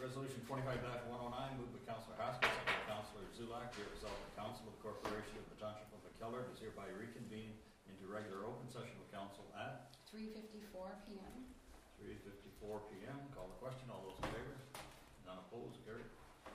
Resolution 25-109, moved by Councillor Haskell, second by Councillor Zulak. Be it resolved that Council of the Corporation of the Township of McKellar does hereby reconvene into regular open session of Council at 3:54 p.m. 3:54 p.m. Call the question. All those in favor? None opposed? Carried.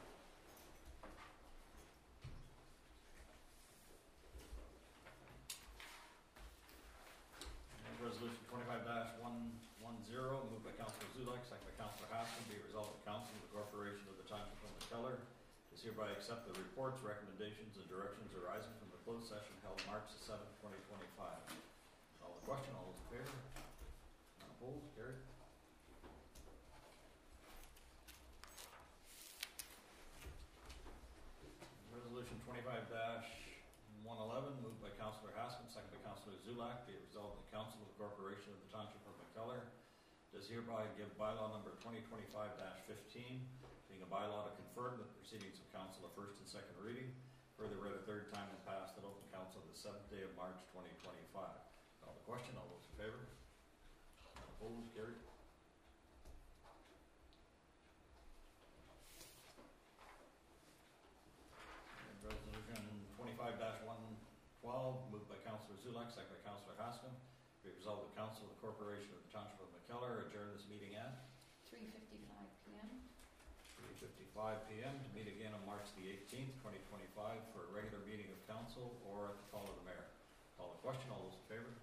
Resolution 25-110, moved by Councillor Zulak, second by Councillor Haskell. Be it resolved that Council of the Corporation of the Township of McKellar does hereby accept the reports, recommendations, and directions arising from the closed session held March 7, 2025. Call the question. All those in favor? None opposed? Carried. Resolution 25-111, moved by Councillor Haskell, second by Councillor Zulak. Be it resolved that Council of the Corporation of the Township of McKellar does hereby give bylaw number 2025-15, being a bylaw to confirm the proceedings of Council of first and second reading, further read a third time and passed at open Council the 7th day of March 2025. Call the question. All those in favor? Opposed? Carried. Resolution 25-112, moved by Councillor Zulak, second by Councillor Haskell. Be it resolved that Council of the Corporation of the Township of McKellar adjourn this meeting at 3:55 p.m. 3:55 p.m. to meet again on March the 18th, 2025 for a regular meeting of Council or at the call of the Mayor. Call the question. All those in favor?